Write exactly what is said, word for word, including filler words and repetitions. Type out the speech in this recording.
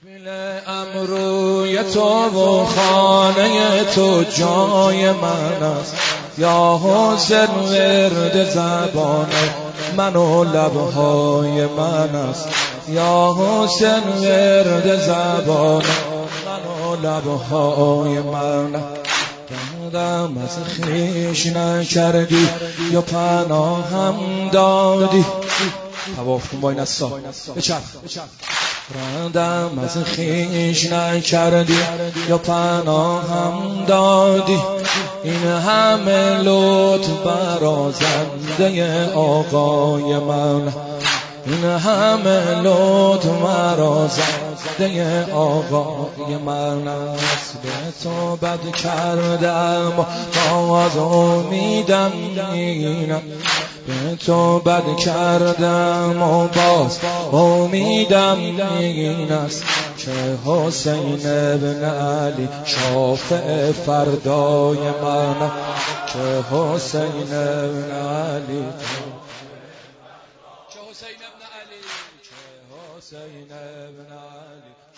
ام روی تو و خانه تو جای من است، یا حسین ورد زبان من و لبهای من است، یا حسین ورد زبان من و لبهای من است. گردم از خویش نکردی یا پناهم دادی، طواف کن با این اصلا بچرخ. رندم از خویش نکردی یا پناهم دادی، این همه لطف برازنده آقای من، این همه لطف برازنده آقای من است. به تو بد کردم باز امیدم اینم، به تو بد کردم و باز امیدم این است که حسین ابن علی شافع فردای من، که حسین ابن علی که حسین ابن علی که حسین ابن علی